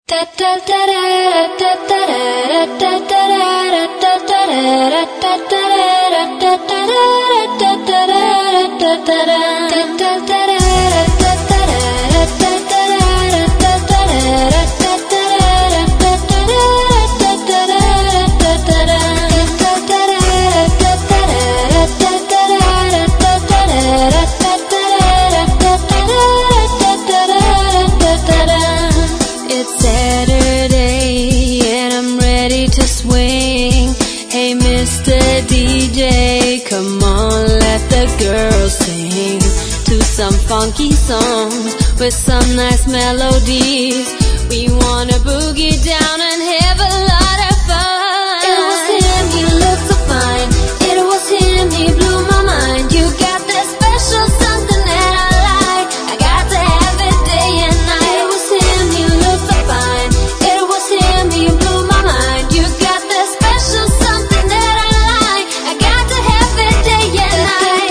It's Saturday and I'm ready to swing. Hey Mr. DJ, come on, let the girls sing to some funky songs with some nice melodies. We wanna boogie down and have a lot of fun. It was him, he looked so fine. It was him, he blew my mind. You got that special something that I like. I got to have it day and night. It was him, he looked so fine. It was him, he blew my mind. You got that special something that I like. I got to have it day and night.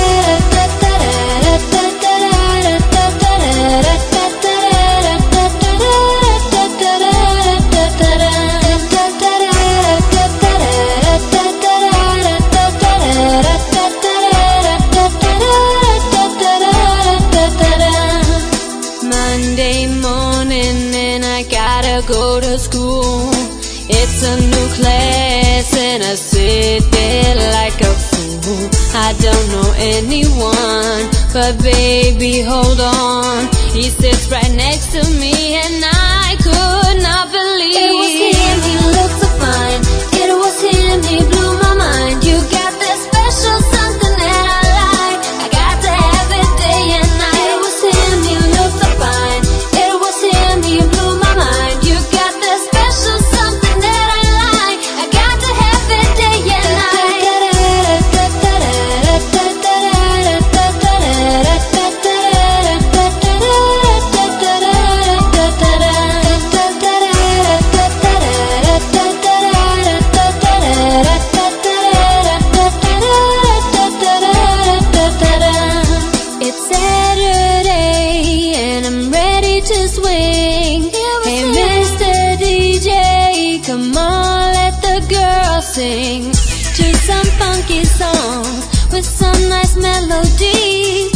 Monday morning and I gotta go to school. It's a new class and I sit there like a fool. I don't know anyone, but baby hold on. He sits right next to me and I could not believe it was him, he looked so fine. It was him, he blew my mind. You got that special something that I like. I got to have it day and night. It was him, he looked so fine. It was him, he blew my mind. You got that special something that I like. I got to have it day and night. It's Saturday and I'm ready to swing. Hey Mr. DJ, come on, let the girls sing to some funky songs with some nice melodies.